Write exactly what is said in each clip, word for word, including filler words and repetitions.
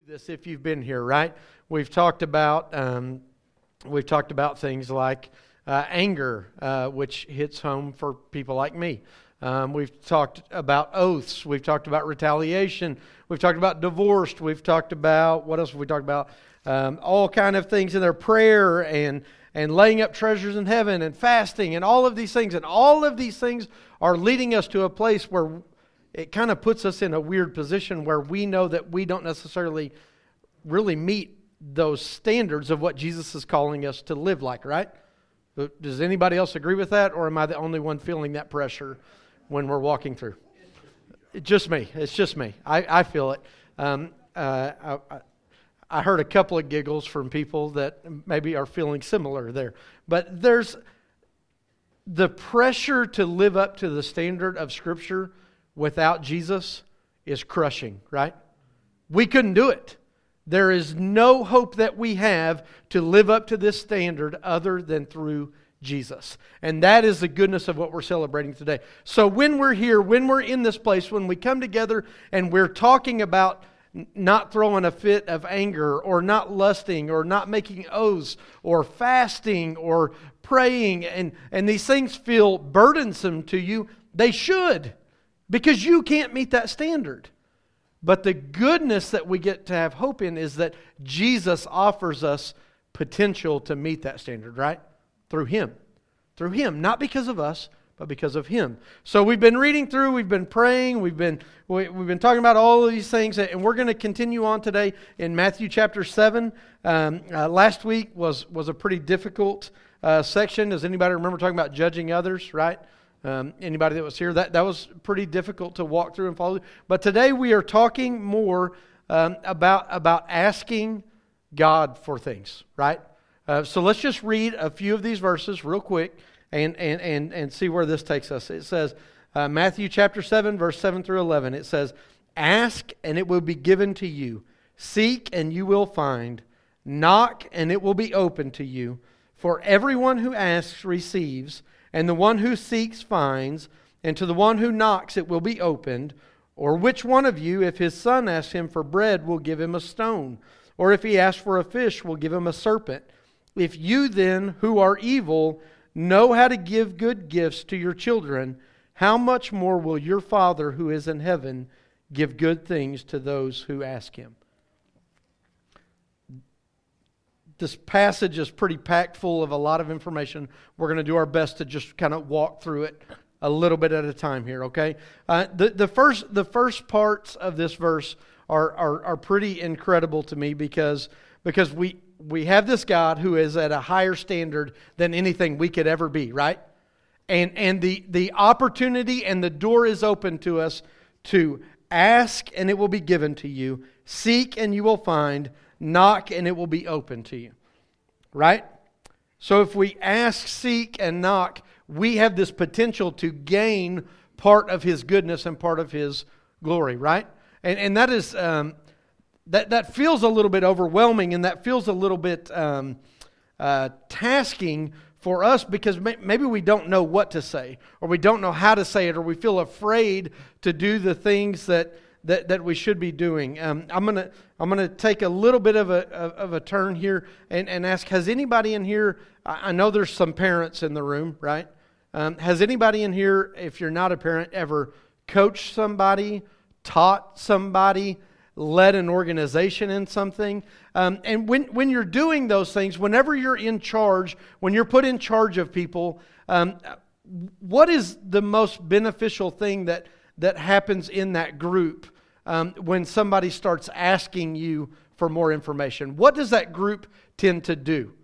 This, if you've been here, right? We've talked about um, we've talked about things like uh, anger, uh, which hits home for people like me. Um, we've talked about oaths. We've talked about retaliation. We've talked about divorce. We've talked about what else have we talked about? Um, all kind of things in there, prayer and and laying up treasures in heaven and fasting and all of these things. And all of these things are leading us to a place where it kind of puts us in a weird position where we know that we don't necessarily really meet those standards of what Jesus is calling us to live like, right? Does anybody else agree with that, or am I the only one feeling that pressure when we're walking through? It's just me. It's just me. I, I feel it. Um, uh, I, I heard a couple of giggles from people that maybe are feeling similar there. But there's the pressure to live up to the standard of Scripture without Jesus is crushing, right? We couldn't do it. There is no hope that we have to live up to this standard other than through Jesus. And that is the goodness of what we're celebrating today. So when we're here, when we're in this place, when we come together and we're talking about not throwing a fit of anger or not lusting or not making oaths or fasting or praying, and, and these things feel burdensome to you, they should. Because you can't meet that standard. But the goodness that we get to have hope in is that Jesus offers us potential to meet that standard, right? Through Him. Through Him. Not because of us, but because of Him. So we've been reading through, we've been praying, we've been we, we've been talking about all of these things, and we're going to continue on today in Matthew chapter seven. Um, uh, last week was, was a pretty difficult uh, section. Does anybody remember talking about judging others, right? Um, anybody that was here, that, that was pretty difficult to walk through and follow. But today we are talking more um, about, about asking God for things, right? Uh, so let's just read a few of these verses real quick and, and, and, and see where this takes us. It says, uh, Matthew chapter seven, verse seven through eleven, it says, "Ask and it will be given to you. Seek and you will find. Knock and it will be opened to you. For everyone who asks receives, and the one who seeks finds, and to the one who knocks it will be opened. Or which one of you, if his son asks him for bread, will give him a stone? Or if he asks for a fish, will give him a serpent? If you then, who are evil, know how to give good gifts to your children, how much more will your Father who is in heaven give good things to those who ask Him?" This passage is pretty packed full of a lot of information. We're going to do our best to just kind of walk through it a little bit at a time here, okay? Uh, the, the first the first parts of this verse are, are, are pretty incredible to me because, because we, we have this God who is at a higher standard than anything we could ever be, right? And, and the, the opportunity and the door is open to us to ask and it will be given to you. Seek and you will find. Knock and it will be open to you. Right? So if we ask, seek, and knock, we have this potential to gain part of His goodness and part of His glory, right? And and that is um, that that feels a little bit overwhelming, and that feels a little bit um, uh, tasking for us because may, maybe we don't know what to say, or we don't know how to say it, or we feel afraid to do the things that. That, that we should be doing. Um, I'm gonna I'm gonna take a little bit of a of a turn here and, and ask: has anybody in here? I know there's some parents in the room, right? Um, has anybody in here, if you're not a parent, ever coached somebody, taught somebody, led an organization in something? Um, and when when you're doing those things, whenever you're in charge, when you're put in charge of people, um, what is the most beneficial thing that that happens in that group um, when somebody starts asking you for more information? What does that group tend to do?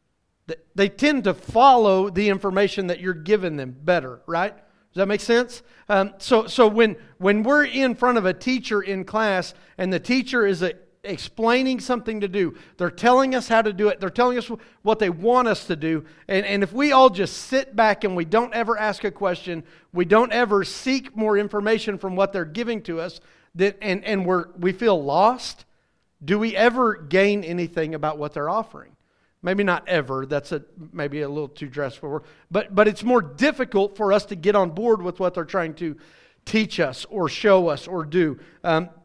They tend to follow the information that you're giving them better, right? Does that make sense? Um, so so when, when we're in front of a teacher in class and the teacher is a, explaining something to do, they're telling us how to do it, they're telling us what they want us to do, and, and if we all just sit back and we don't ever ask a question, we don't ever seek more information from what they're giving to us, that and, and we're we feel lost, do we ever gain anything about what they're offering? Maybe not ever, that's a maybe a little too dressed word, but but it's more difficult for us to get on board with what they're trying to teach us or show us or do. Um,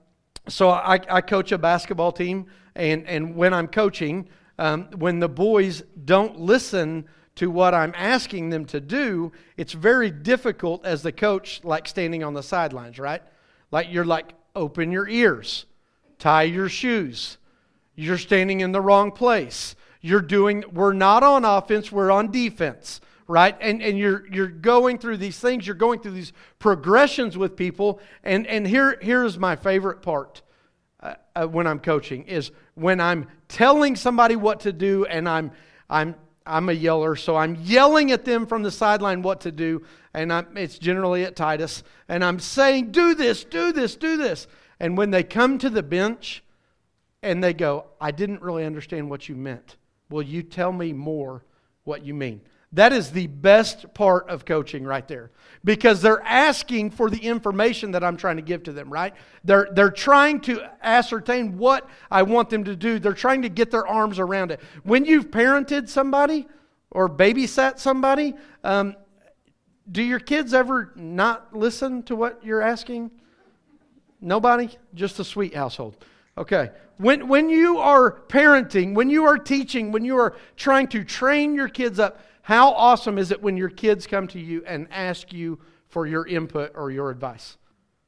so I, I coach a basketball team, and, and when I'm coaching, um, when the boys don't listen to what I'm asking them to do, it's very difficult as the coach, like standing on the sidelines, right? Like you're like, open your ears, tie your shoes. You're standing in the wrong place. You're doing, we're not on offense, we're on defense, right? And and you're you're going through these things, you're going through these progressions with people. And, and here here's my favorite part uh, uh, when I'm coaching is when I'm telling somebody what to do, and I'm I'm I'm a yeller, so I'm yelling at them from the sideline what to do, and I'm, it's generally at Titus, and I'm saying, do this, do this, do this. And when they come to the bench and they go, I didn't really understand what you meant. Will you tell me more what you mean? That is the best part of coaching right there. Because they're asking for the information that I'm trying to give to them, right? They're, they're trying to ascertain what I want them to do. They're trying to get their arms around it. When you've parented somebody or babysat somebody, um, do your kids ever not listen to what you're asking? Nobody? Just a sweet household. Okay. When, when you are parenting, when you are teaching, when you are trying to train your kids up, how awesome is it when your kids come to you and ask you for your input or your advice?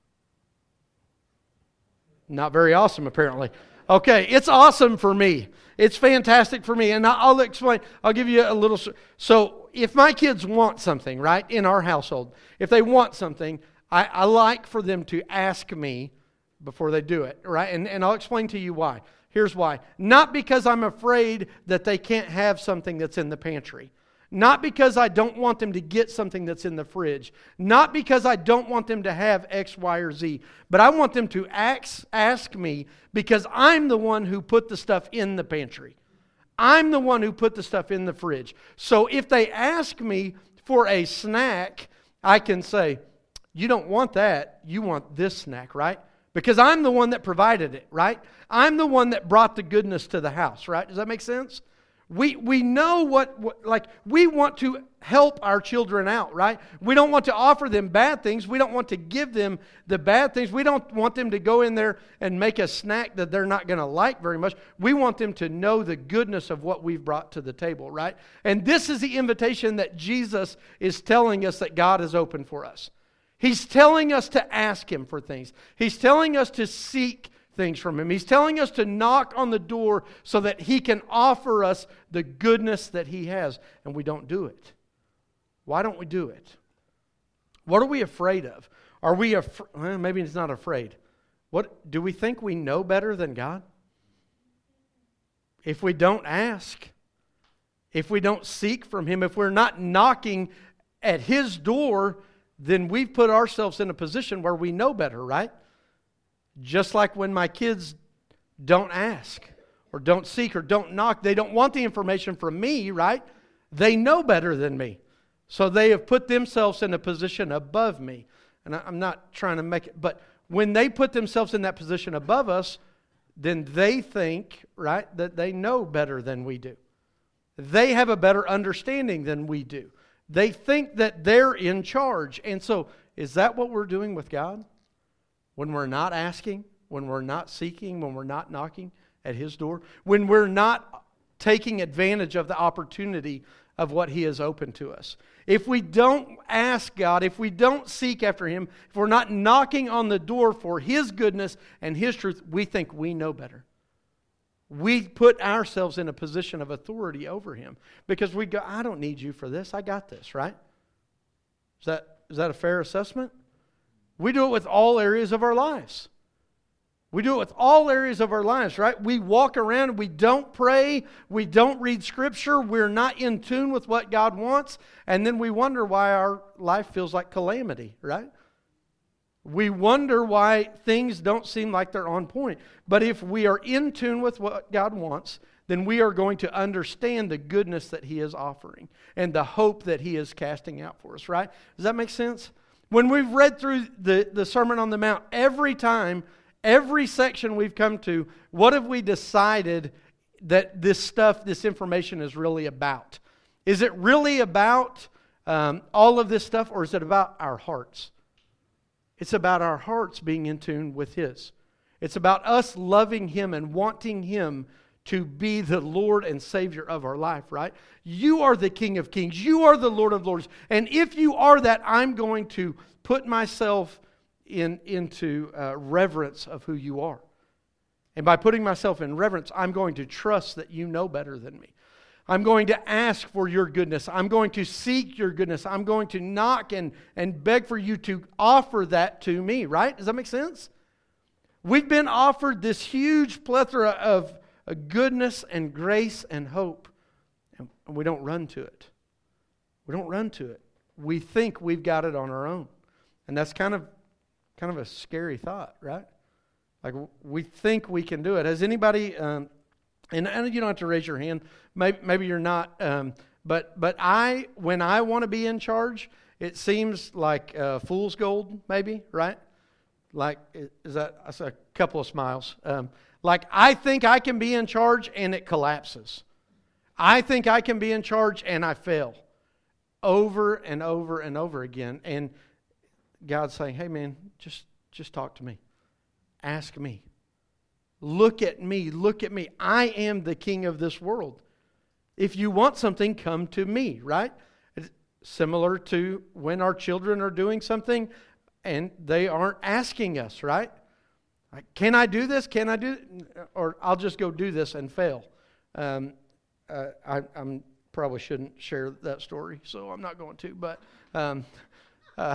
Not very awesome, apparently. Okay, it's awesome for me. It's fantastic for me. And I'll explain. I'll give you a little. So if my kids want something, right, in our household, if they want something, I, I like for them to ask me before they do it, right? And, and I'll explain to you why. Here's why. Not because I'm afraid that they can't have something that's in the pantry. Not because I don't want them to get something that's in the fridge. Not because I don't want them to have X, Y, or Z. But I want them to ask, ask me because I'm the one who put the stuff in the pantry. I'm the one who put the stuff in the fridge. So if they ask me for a snack, I can say, you don't want that. You want this snack, right? Because I'm the one that provided it, right? I'm the one that brought the goodness to the house, right? Does that make sense? We we know what, what, like, we want to help our children out, right? We don't want to offer them bad things. We don't want to give them the bad things. We don't want them to go in there and make a snack that they're not going to like very much. We want them to know the goodness of what we've brought to the table, right? And this is the invitation that Jesus is telling us that God has opened for us. He's telling us to ask Him for things. He's telling us to seek things from Him. He's telling us to knock on the door so that He can offer us the goodness that He has. And we don't do it. Why don't we do it? What are we afraid of? Are we afraid? Well, maybe it's not afraid. What do we think we know better than God? If we don't ask, if we don't seek from Him, if we're not knocking at His door, then we've put ourselves in a position where we know better, right? Just like when my kids don't ask or don't seek or don't knock, they don't want the information from me, right? They know better than me. So they have put themselves in a position above me. And I'm not trying to make it, but when they put themselves in that position above us, then they think, right, that they know better than we do. They have a better understanding than we do. They think that they're in charge. And so, is that what we're doing with God? When we're not asking, when we're not seeking, when we're not knocking at His door, when we're not taking advantage of the opportunity of what He has opened to us. If we don't ask God, if we don't seek after Him, if we're not knocking on the door for His goodness and His truth, we think we know better. We put ourselves in a position of authority over Him because we go, I don't need you for this. I got this, right? Is that, is that a fair assessment? We do it with all areas of our lives. We do it with all areas of our lives, right? We walk around, we don't pray, we don't read Scripture, we're not in tune with what God wants, and then we wonder why our life feels like calamity, right? We wonder why things don't seem like they're on point. But if we are in tune with what God wants, then we are going to understand the goodness that He is offering and the hope that He is casting out for us, right? Does that make sense? When we've read through the, the Sermon on the Mount, every time, every section we've come to, what have we decided that this stuff, this information is really about? Is it really about um, all of this stuff, or is it about our hearts? It's about our hearts being in tune with His. It's about us loving Him and wanting Him to be the Lord and Savior of our life, right? You are the King of Kings. You are the Lord of Lords. And if you are that, I'm going to put myself in into uh, reverence of who you are. And by putting myself in reverence, I'm going to trust that you know better than me. I'm going to ask for your goodness. I'm going to seek your goodness. I'm going to knock and, and beg for you to offer that to me, right? Does that make sense? We've been offered this huge plethora of goodness and grace and hope, and we don't run to it. We don't run to it. We think we've got it on our own. And that's kind of kind of a scary thought, right? Like we think we can do it. Has anybody... Um, And, and you don't have to raise your hand. Maybe, maybe you're not. Um, but but I, when I want to be in charge, it seems like uh, fool's gold, maybe, right? Like, is that, that's a couple of smiles. Um, like, I think I can be in charge and it collapses. I think I can be in charge and I fail. Over and over and over again. And God's saying, hey man, just just talk to me. Ask me. Look at me, look at me. I am the king of this world. If you want something, come to me, right? It's similar to when our children are doing something and they aren't asking us, right? Like, can I do this? Can I do it? Or I'll just go do this and fail. Um, uh, I I'm, probably shouldn't share that story, so I'm not going to. But um, uh,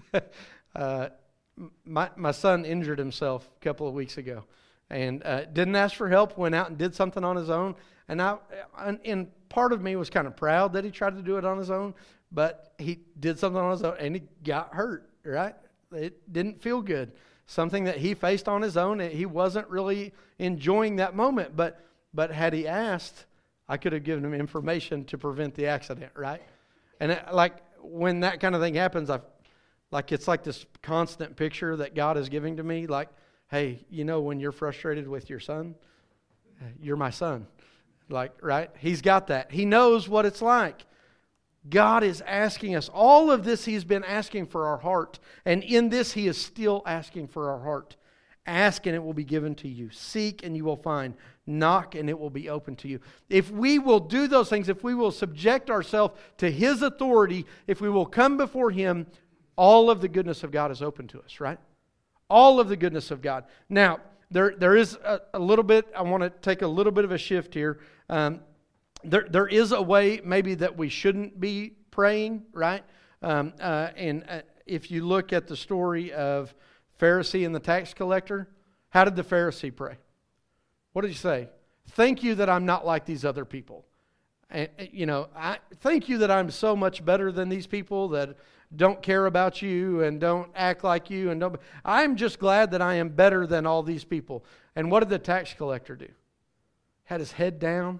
uh, my my son injured himself a couple of weeks ago. And uh, didn't ask for help, went out and did something on his own. And I, and part of me was kind of proud that he tried to do it on his own, but he did something on his own and he got hurt, right? It didn't feel good. Something that he faced on his own, and he wasn't really enjoying that moment. But but had he asked, I could have given him information to prevent the accident, right? And it, like when that kind of thing happens, I like it's like this constant picture that God is giving to me, like, hey, you know when you're frustrated with your son? You're my son. Like, right? He's got that. He knows what it's like. God is asking us. All of this He's been asking for our heart. And in this He is still asking for our heart. Ask and it will be given to you. Seek and you will find. Knock and it will be open to you. If we will do those things, if we will subject ourselves to His authority, if we will come before Him, all of the goodness of God is open to us, right? All of the goodness of God. Now, there there is a, a little bit, I want to take a little bit of a shift here. Um, there There is a way maybe that we shouldn't be praying, right? Um, uh, and uh, if you look at the story of Pharisee and the tax collector, how did the Pharisee pray? What did he say? Thank you that I'm not like these other people. And, you know, I thank you that I'm so much better than these people that don't care about you and don't act like you. And don't. I'm just glad that I am better than all these people. And what did the tax collector do? Had his head down.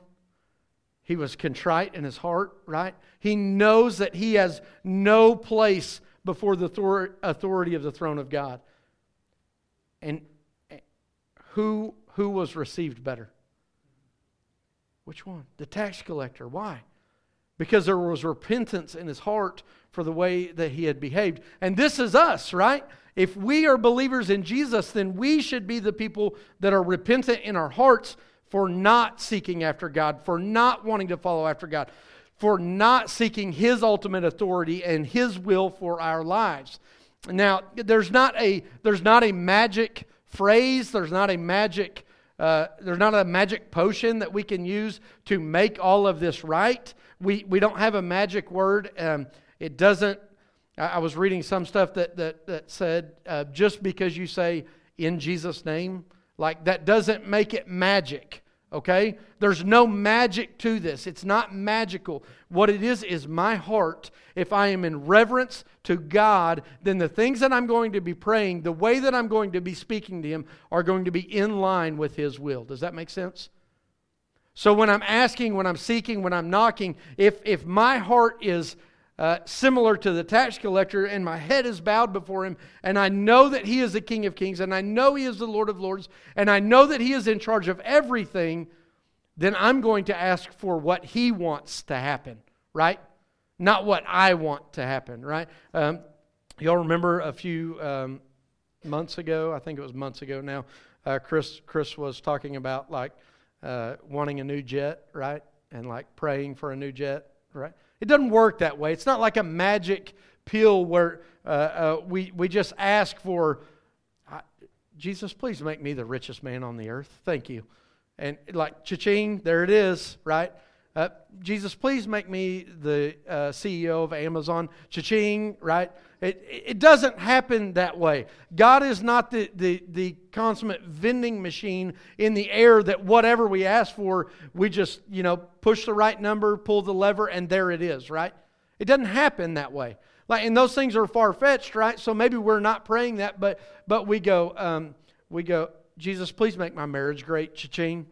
He was contrite in his heart, right? He knows that he has no place before the authority of the throne of God. And who, who was received better? Which one? The tax collector. Why? Because there was repentance in his heart for the way that he had behaved. And this is us, right? If we are believers in Jesus, then we should be the people that are repentant in our hearts for not seeking after God, for not wanting to follow after God, for not seeking His ultimate authority and His will for our lives. Now, there's not a there's not a magic phrase, there's not a magic uh, there's not a magic potion that we can use to make all of this right. We we don't have a magic word. Um, it doesn't. I, I was reading some stuff that that that said uh, just because you say in Jesus' name, like that doesn't make it magic. Okay? There's no magic to this. It's not magical. What it is is my heart. If I am in reverence to God, then the things that I'm going to be praying, the way that I'm going to be speaking to Him are going to be in line with His will. Does that make sense? So when I'm asking, when I'm seeking, when I'm knocking, if, if my heart is uh, similar to the tax collector and my head is bowed before Him and I know that He is the King of Kings and I know He is the Lord of Lords and I know that He is in charge of everything, then I'm going to ask for what He wants to happen, right? Not what I want to happen, right? Um, y'all remember a few um, months ago, I think it was months ago now, uh, Chris Chris was talking about like uh, wanting a new jet, right? And like praying for a new jet, right? It doesn't work that way. It's not like a magic pill where uh, uh, we we just ask for, uh, Jesus, please make me the richest man on the earth. Thank you. And like, cha-ching, there it is, right? Uh, Jesus, please make me the uh, C E O of Amazon. Cha-ching, right? It it doesn't happen that way. God is not the, the, the consummate vending machine in the air that whatever we ask for, we just, you know, push the right number, pull the lever, and there it is, right? It doesn't happen that way. Like, and those things are far-fetched, right? So maybe we're not praying that, but but we go, um, we go, Jesus, please make my marriage great. Cha-ching.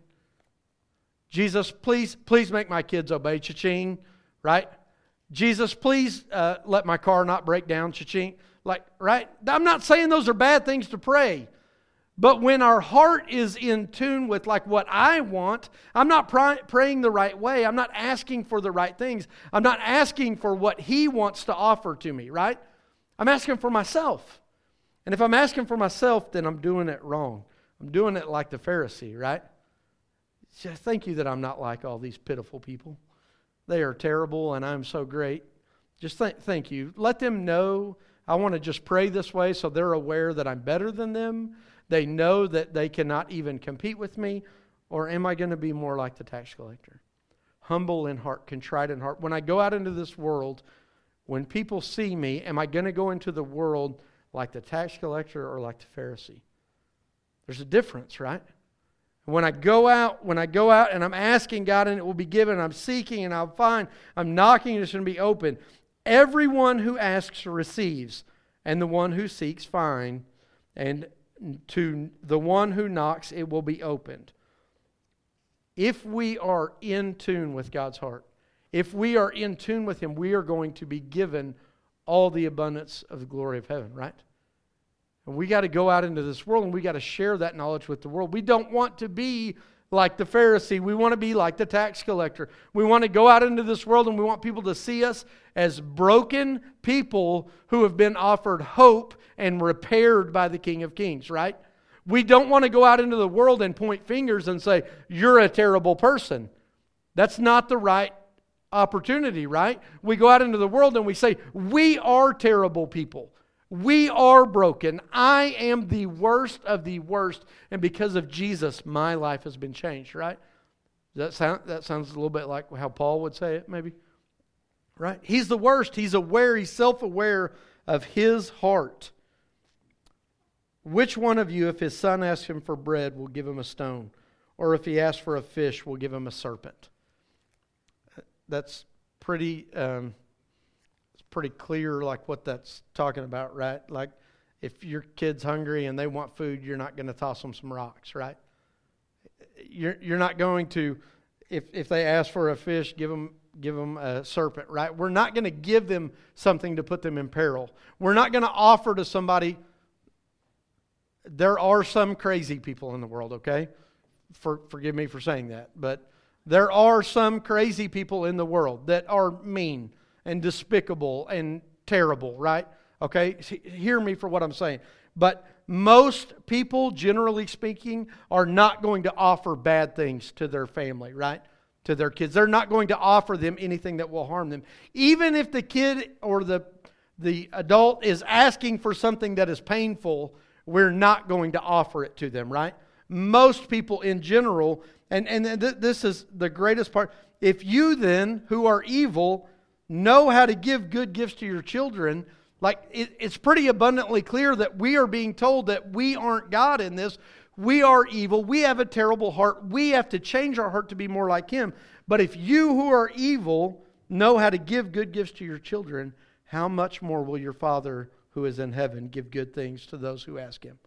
Jesus, please, please make my kids obey. Cha-ching, right? Jesus, please uh, let my car not break down. Cha-ching, like, right? I'm not saying those are bad things to pray, but when our heart is in tune with like what I want, I'm not pray- praying the right way. I'm not asking for the right things. I'm not asking for what He wants to offer to me, right? I'm asking for myself. And if I'm asking for myself, then I'm doing it wrong. I'm doing it like the Pharisee, right? Just thank you that I'm not like all these pitiful people. They are terrible and I'm so great. Just th- thank you. Let them know. I want to just pray this way so they're aware that I'm better than them. They know that they cannot even compete with me. Or am I going to be more like the tax collector? Humble in heart, contrite in heart. When I go out into this world, when people see me, am I going to go into the world like the tax collector or like the Pharisee? There's a difference, right? When I go out, when I go out and I'm asking God and it will be given, I'm seeking and I'll find, I'm knocking and it's going to be open. Everyone who asks receives, and the one who seeks finds, and to the one who knocks it will be opened. If we are in tune with God's heart, if we are in tune with Him, we are going to be given all the abundance of the glory of heaven, right? And we got to go out into this world and we got to share that knowledge with the world. We don't want to be like the Pharisee. We want to be like the tax collector. We want to go out into this world and we want people to see us as broken people who have been offered hope and repaired by the King of Kings, right? We don't want to go out into the world and point fingers and say, you're a terrible person. That's not the right opportunity, right? We go out into the world and we say, we are terrible people. We are broken. I am the worst of the worst. And because of Jesus, my life has been changed, right? Does that sound, that sounds a little bit like how Paul would say it, maybe? Right? He's the worst. He's aware. He's self-aware of his heart. Which one of you, if his son asks him for bread, will give him a stone? Or if he asks for a fish, will give him a serpent? That's pretty... Um, pretty clear like what that's talking about, right? Like if your kid's hungry and they want food, you're not going to toss them some rocks, right? You're you're not going to, if if they ask for a fish, give them give them a serpent, right? We're not going to give them something to put them in peril. We're not going to offer to somebody. There are some crazy people in the world, okay? For forgive me for saying that, but there are some crazy people in the world that are mean and despicable and terrible, right? Okay, hear me for what I'm saying. But most people, generally speaking, are not going to offer bad things to their family, right? To their kids. They're not going to offer them anything that will harm them. Even if the kid or the, the adult is asking for something that is painful, we're not going to offer it to them, right? Most people in general, and, and th- this is the greatest part, if you then, who are evil, know how to give good gifts to your children, like it, it's pretty abundantly clear that we are being told that we aren't God in this. We are evil. We have a terrible heart. We have to change our heart to be more like Him. But if you who are evil know how to give good gifts to your children, how much more will your Father who is in heaven give good things to those who ask Him?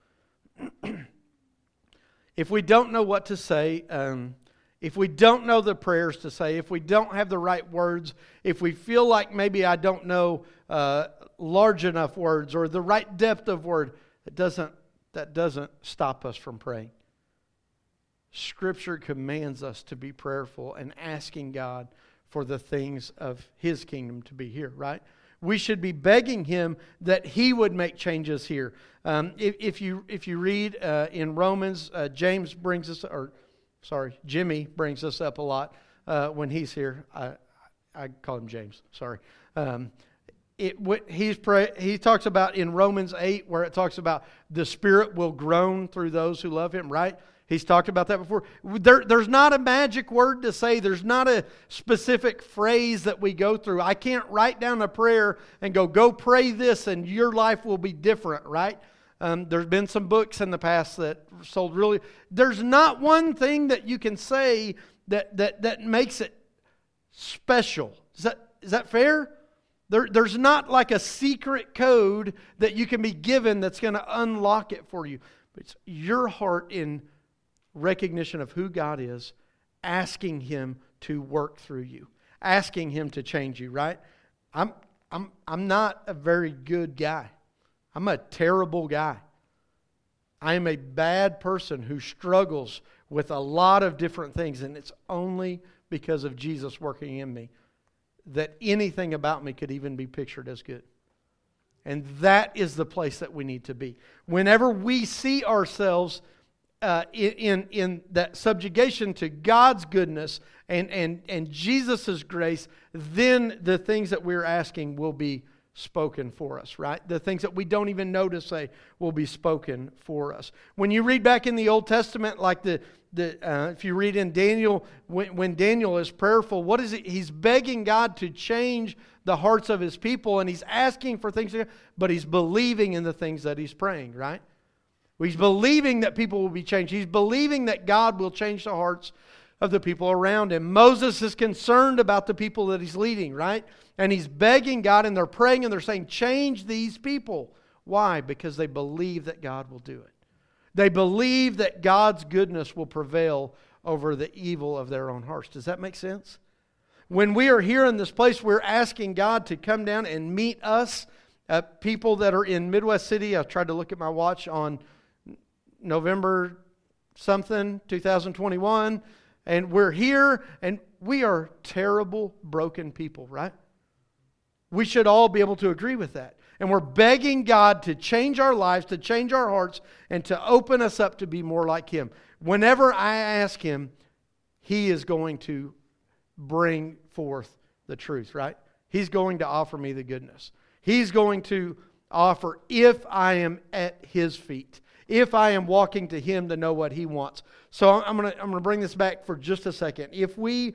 If we don't know what to say, um, if we don't know the prayers to say, if we don't have the right words, if we feel like maybe I don't know uh, large enough words or the right depth of word, it doesn't, that doesn't stop us from praying. Scripture commands us to be prayerful and asking God for the things of His kingdom to be here, right? We should be begging Him that He would make changes here. Um, if, if you if you read uh, in Romans, uh, James brings us, or sorry, Jimmy brings us up a lot uh, when he's here. I, I call him James. Sorry. Um, it what he's pray, he talks about in Romans eight, where it talks about the Spirit will groan through those who love Him. Right? He's talked about that before. There, there's not a magic word to say. There's not a specific phrase that we go through. I can't write down a prayer and go, go pray this and your life will be different, right? Um, there's been some books in the past that sold really... There's not one thing that you can say that that, that makes it special. Is that is that fair? There, there's not like a secret code that you can be given that's going to unlock it for you. But it's your heart in recognition of who God is, asking Him to work through you, asking Him to change you, right? I'm I'm I'm not a very good guy. I'm a terrible guy. I am a bad person who struggles with a lot of different things, and it's only because of Jesus working in me that anything about me could even be pictured as good. And that is the place that we need to be. Whenever we see ourselves Uh, in in that subjugation to God's goodness and, and, and Jesus' grace, then the things that we're asking will be spoken for us, right? The things that we don't even know to say will be spoken for us. When you read back in the Old Testament, like the, the uh, if you read in Daniel, when, when Daniel is prayerful, what is it? He's begging God to change the hearts of His people, and he's asking for things, but he's believing in the things that he's praying, right? He's believing that people will be changed. He's believing that God will change the hearts of the people around him. Moses is concerned about the people that he's leading, right? And he's begging God, and they're praying, and they're saying, change these people. Why? Because they believe that God will do it. They believe that God's goodness will prevail over the evil of their own hearts. Does that make sense? When we are here in this place, we're asking God to come down and meet us, uh, people that are in Midwest City. I tried to look at my watch on November something, two thousand twenty-one, and we're here, and we are terrible, broken people, right? We should all be able to agree with that. And we're begging God to change our lives, to change our hearts, and to open us up to be more like Him. Whenever I ask Him, He is going to bring forth the truth, right? He's going to offer me the goodness. He's going to offer, if I am at His feet, if I am walking to Him to know what He wants. So I'm going to I'm going to bring this back for just a second. If we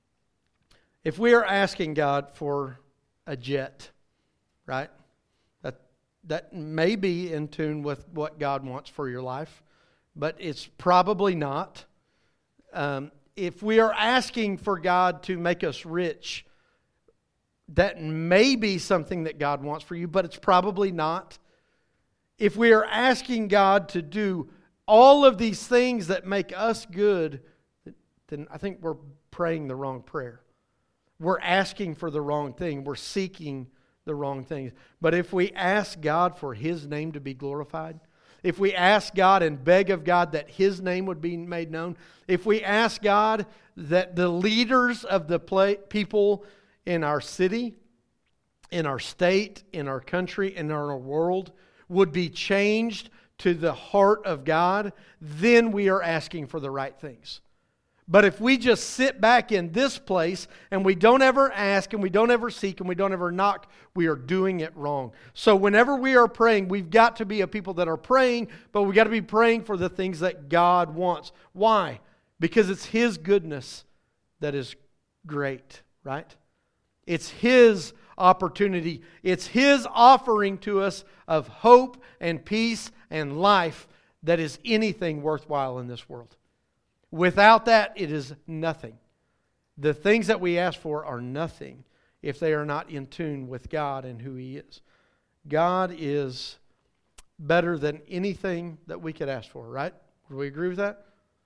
if we are asking God for a jet, right? That that may be in tune with what God wants for your life, but it's probably not. Um, if we are asking for God to make us rich, that may be something that God wants for you, but it's probably not. If we are asking God to do all of these things that make us good, then I think we're praying the wrong prayer. We're asking for the wrong thing. We're seeking the wrong things. But if we ask God for His name to be glorified, if we ask God and beg of God that His name would be made known, if we ask God that the leaders of the people in our city, in our state, in our country, in our world would be changed to the heart of God, then we are asking for the right things. But if we just sit back in this place and we don't ever ask and we don't ever seek and we don't ever knock, we are doing it wrong. So whenever we are praying, we've got to be a people that are praying, but we've got to be praying for the things that God wants. Why? Because it's His goodness that is great, right? It's His opportunity. It's His offering to us of hope and peace and life that is anything worthwhile in this world. Without that, it is nothing. The things that we ask for are nothing if they are not in tune with God and who He is. God is better than anything that we could ask for, right? Do we agree with that?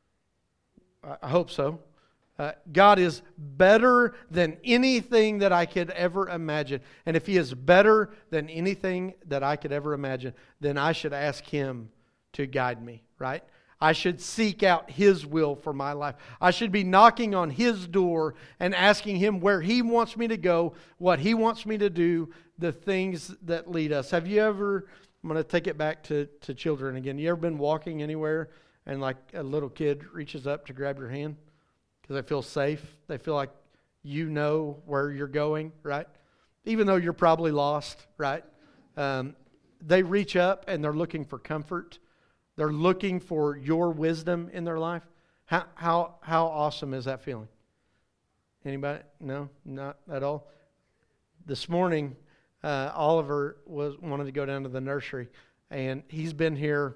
I hope so. Uh, God is better than anything that I could ever imagine. And if He is better than anything that I could ever imagine, then I should ask Him to guide me, right? I should seek out His will for my life. I should be knocking on His door and asking Him where He wants me to go, what He wants me to do, the things that lead us. Have you ever, I'm going to take it back to, to children again. You ever been walking anywhere and like a little kid reaches up to grab your hand because they feel safe? They feel like you know where you're going, right? Even though you're probably lost, right? Um, they reach up and they're looking for comfort. They're looking for your wisdom in their life. How how how awesome is that feeling? Anybody? No, not at all. This morning, uh, Oliver was wanted to go down to the nursery, and he's been here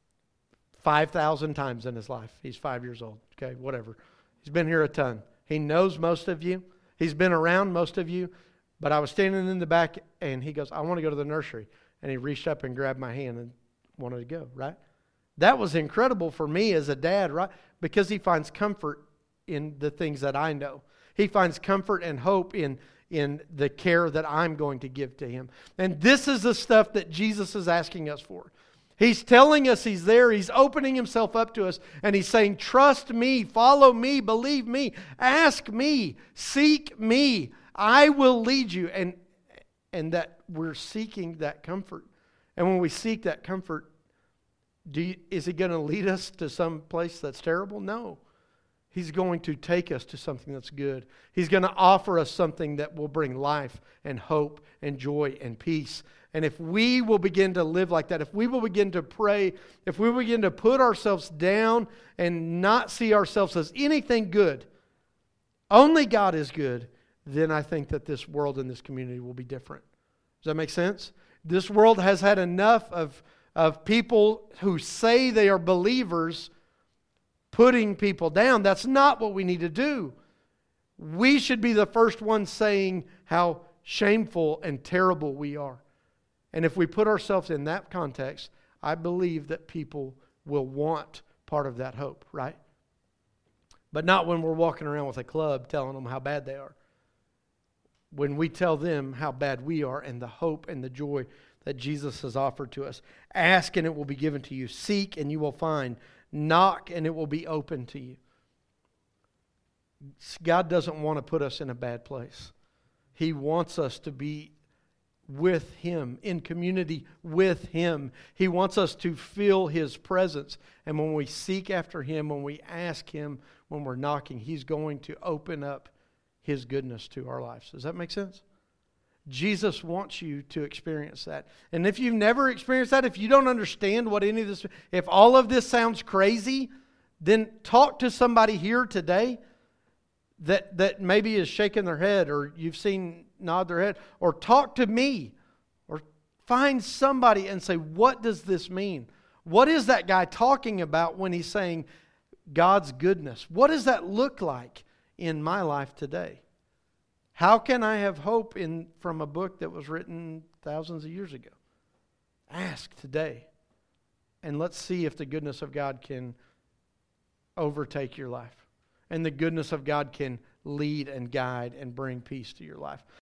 five thousand times in his life. He's five years old. Okay, whatever. He's been here a ton. He knows most of you. He's been around most of you. But I was standing in the back, and he goes, I want to go to the nursery. And he reached up and grabbed my hand and wanted to go, right? That was incredible for me as a dad, right? Because he finds comfort in the things that I know. He finds comfort and hope in, in the care that I'm going to give to him. And this is the stuff that Jesus is asking us for. He's telling us He's there. He's opening Himself up to us. And He's saying, trust me, follow me, believe me, ask me, seek me. I will lead you. And, and that we're seeking that comfort. And when we seek that comfort, do you, is He going to lead us to some place that's terrible? No. He's going to take us to something that's good. He's going to offer us something that will bring life and hope and joy and peace. And if we will begin to live like that, if we will begin to pray, if we will begin to put ourselves down and not see ourselves as anything good, only God is good, then I think that this world and this community will be different. Does that make sense? This world has had enough of, of people who say they are believers putting people down. That's not what we need to do. We should be the first ones saying how shameful and terrible we are. And if we put ourselves in that context, I believe that people will want part of that hope, right? But not when we're walking around with a club telling them how bad they are. When we tell them how bad we are and the hope and the joy that Jesus has offered to us. Ask and it will be given to you. Seek and you will find. Knock and it will be open to you. God doesn't want to put us in a bad place. He wants us to be with Him, in community with Him. He wants us to feel His presence. And when we seek after Him, when we ask Him, when we're knocking, He's going to open up His goodness to our lives. Does that make sense? Jesus wants you to experience that. And if you've never experienced that, if you don't understand what any of this, if all of this sounds crazy, then talk to somebody here today that, that maybe is shaking their head, or you've seen nod their head, or talk to me, or find somebody and say, what does this mean? What is that guy talking about when he's saying God's goodness? What does that look like in my life today? How can I have hope in from a book that was written thousands of years ago? Ask today. And let's see if the goodness of God can overtake your life. And the goodness of God can lead and guide and bring peace to your life.